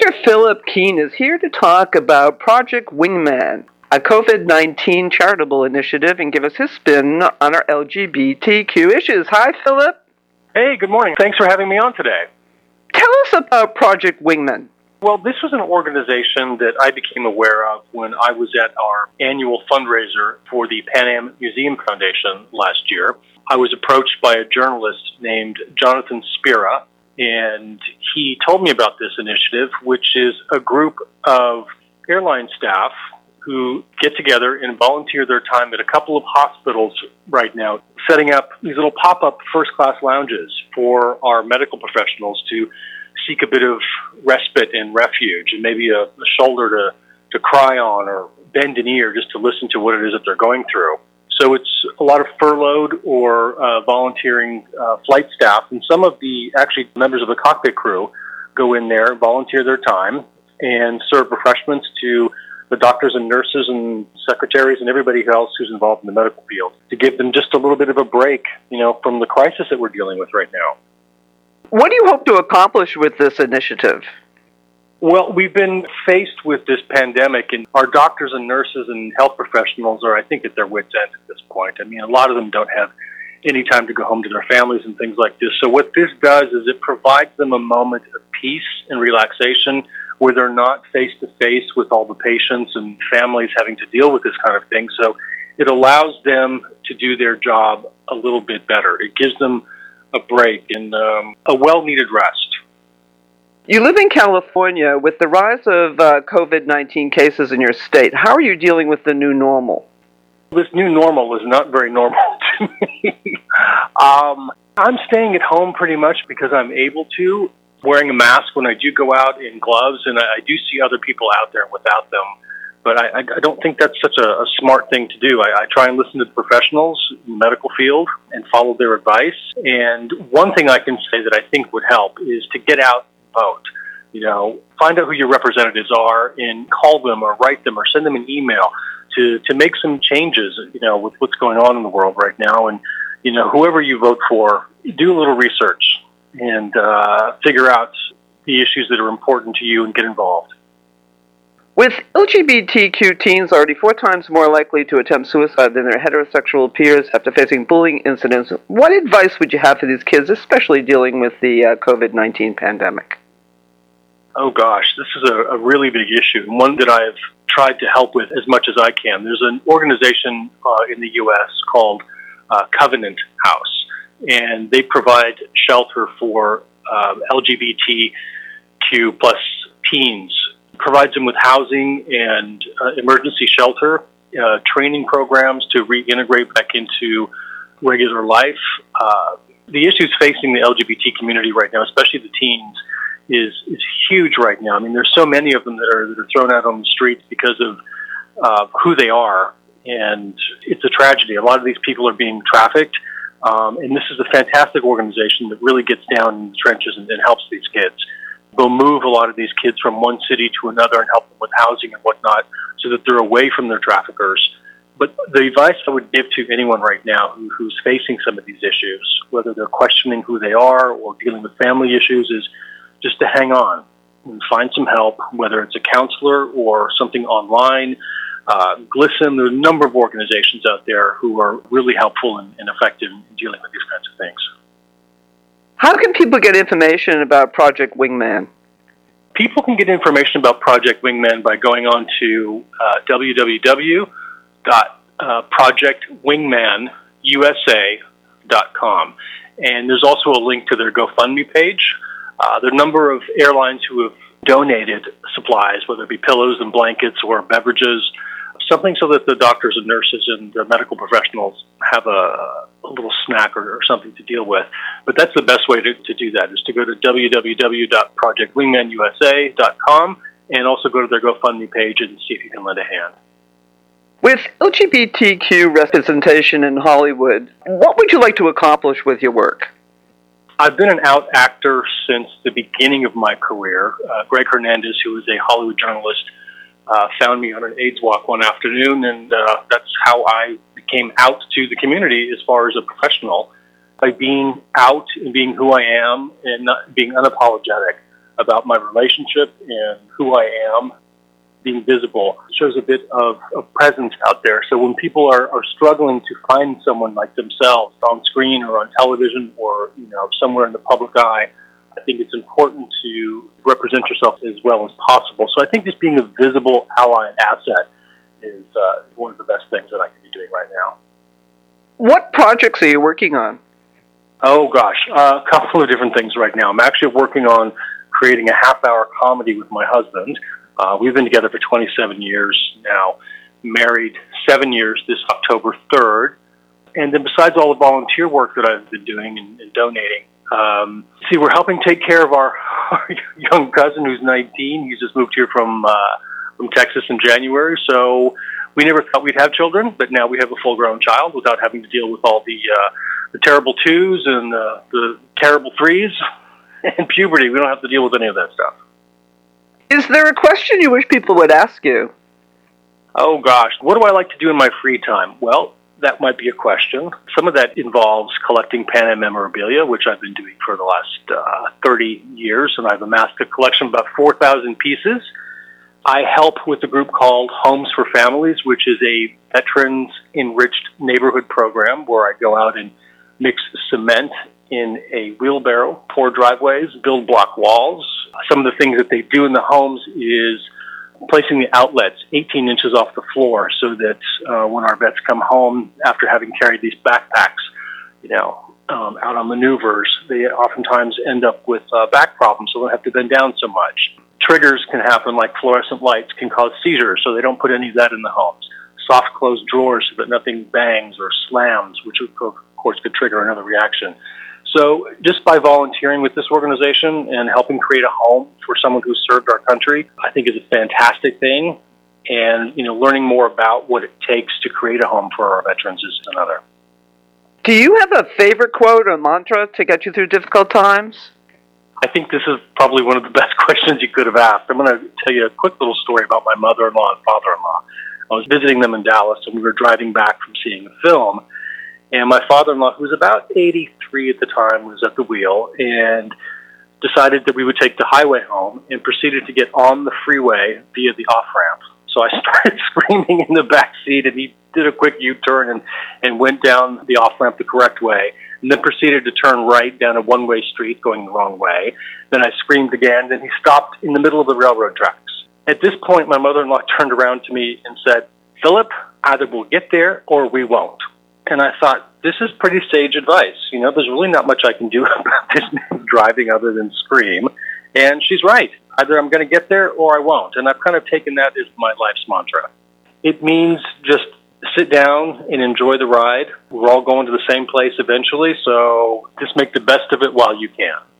Dr. Philip Keene is here to talk about Project Wingman, a COVID-19 charitable initiative, and give us his spin on our LGBTQ issues. Hi, Philip. Hey, good morning. Thanks for having me on today. Tell us about Project Wingman. Well, this was an organization that I became aware of when I was at our annual fundraiser for the Pan Am Museum Foundation last year. I was approached by a journalist named Jonathan Spira, and he told me about this initiative, which is a group of airline staff who get together and volunteer their time at a couple of hospitals right now, setting up these little pop-up first-class lounges for our medical professionals to seek a bit of respite and refuge, and maybe a shoulder to cry on or bend an ear just to listen to what it is that they're going through. So it's a lot of furloughed or volunteering flight staff, and some of the actually members of the cockpit crew go in there, volunteer their time, and serve refreshments to the doctors and nurses and secretaries and everybody else who's involved in the medical field, to give them just a little bit of a break, from the crisis that we're dealing with right now. What do you hope to accomplish with this initiative? Well, we've been faced with this pandemic, and our doctors and nurses and health professionals are, I think, at their wits' end at this point. I mean, a lot of them don't have any time to go home to their families and things like this. So what this does is it provides them a moment of peace and relaxation where they're not face-to-face with all the patients and families having to deal with this kind of thing. So it allows them to do their job a little bit better. It gives them a break and a well-needed rest. You live in California. With the rise of COVID-19 cases in your state, how are you dealing with the new normal? This new normal is not very normal to me. I'm staying at home pretty much because I'm able to, wearing a mask when I do go out, in gloves, and I do see other people out there without them. But I don't think that's such a smart thing to do. I try and listen to the professionals in the medical field and follow their advice. And one thing I can say that I think would help is to get out and vote. Find out who your representatives are and call them or write them or send them an email to make some changes, with what's going on in the world right now. And, whoever you vote for, do a little research and figure out the issues that are important to you and get involved. With LGBTQ teens already 4 times more likely to attempt suicide than their heterosexual peers after facing bullying incidents, what advice would you have for these kids, especially dealing with the COVID-19 pandemic? Oh gosh, this is a really big issue, and one that I've tried to help with as much as I can. There's an organization in the U.S. called Covenant House, and they provide shelter for LGBTQ plus teens. Provides them with housing and emergency shelter, training programs to reintegrate back into regular life. The issues facing the LGBT community right now, especially the teens, is huge right now. I mean, there's so many of them that are thrown out on the streets because of who they are, and it's a tragedy. A lot of these people are being trafficked, and this is a fantastic organization that really gets down in the trenches and helps these kids. They'll move a lot of these kids from one city to another and help them with housing and whatnot so that they're away from their traffickers. But the advice I would give to anyone right now who's facing some of these issues, whether they're questioning who they are or dealing with family issues, is just to hang on and find some help, whether it's a counselor or something online. GLSEN, there's a number of organizations out there who are really helpful and effective in dealing with these kinds of things. How can people get information about Project Wingman? People can get information about Project Wingman by going on to www.projectwingmanusa.com. And there's also a link to their GoFundMe page. There are a number of airlines who have donated supplies, whether it be pillows and blankets or beverages, something so that the doctors and nurses and the medical professionals have a little snack or something to deal with. But that's the best way to do that, is to go to www.projectwingmanusa.com and also go to their GoFundMe page and see if you can lend a hand. With LGBTQ representation in Hollywood, what would you like to accomplish with your work? I've been an out actor since the beginning of my career. Greg Hernandez, who is a Hollywood journalist, found me on an AIDS walk one afternoon, and that's how I became out to the community as far as a professional. By being out and being who I am and not being unapologetic, about my relationship and who I am. Being visible shows a bit of presence out there. So when people are struggling to find someone like themselves on screen or on television or somewhere in the public eye, I think it's important to represent yourself as well as possible. So I think just being a visible ally and asset is one of the best things that I can be doing right now. What projects are you working on? Oh, gosh, a couple of different things right now. I'm actually working on creating a half-hour comedy with my husband. We've been together for 27 years now, married 7 years this October 3rd. And then besides all the volunteer work that I've been doing and donating, we're helping take care of our young cousin who's 19. He's just moved here from Texas in January. So we never thought we'd have children, but now we have a full-grown child without having to deal with all the terrible twos and the terrible threes and puberty. We don't have to deal with any of that stuff. Is there a question you wish people would ask you? Oh, gosh. What do I like to do in my free time? Well, that might be a question. Some of that involves collecting Pan Am memorabilia, which I've been doing for the last 30 years, and I've amassed a collection of about 4,000 pieces. I help with a group called Homes for Families, which is a veterans-enriched neighborhood program where I go out and mix cement in a wheelbarrow, pour driveways, build block walls. Some of the things that they do in the homes is placing the outlets 18 inches off the floor so that when our vets come home after having carried these backpacks, out on maneuvers, they oftentimes end up with back problems, so they don't have to bend down so much. Triggers can happen, like fluorescent lights can cause seizures, so they don't put any of that in the homes. Soft closed drawers so that nothing bangs or slams, which of course could trigger another reaction. So just by volunteering with this organization and helping create a home for someone who served our country, I think is a fantastic thing. And, learning more about what it takes to create a home for our veterans is another. Do you have a favorite quote or mantra to get you through difficult times? I think this is probably one of the best questions you could have asked. I'm going to tell you a quick little story about my mother-in-law and father-in-law. I was visiting them in Dallas, and we were driving back from seeing the film. And my father-in-law, who was about 83 at the time, was at the wheel and decided that we would take the highway home and proceeded to get on the freeway via the off-ramp. So I started screaming in the back seat, and he did a quick U-turn and went down the off-ramp the correct way, and then proceeded to turn right down a one-way street going the wrong way. Then I screamed again, then he stopped in the middle of the railroad tracks. At this point, my mother-in-law turned around to me and said, "Philip, either we'll get there or we won't." And I thought, this is pretty sage advice. There's really not much I can do about this man driving other than scream. And she's right. Either I'm going to get there or I won't. And I've kind of taken that as my life's mantra. It means just sit down and enjoy the ride. We're all going to the same place eventually, so just make the best of it while you can.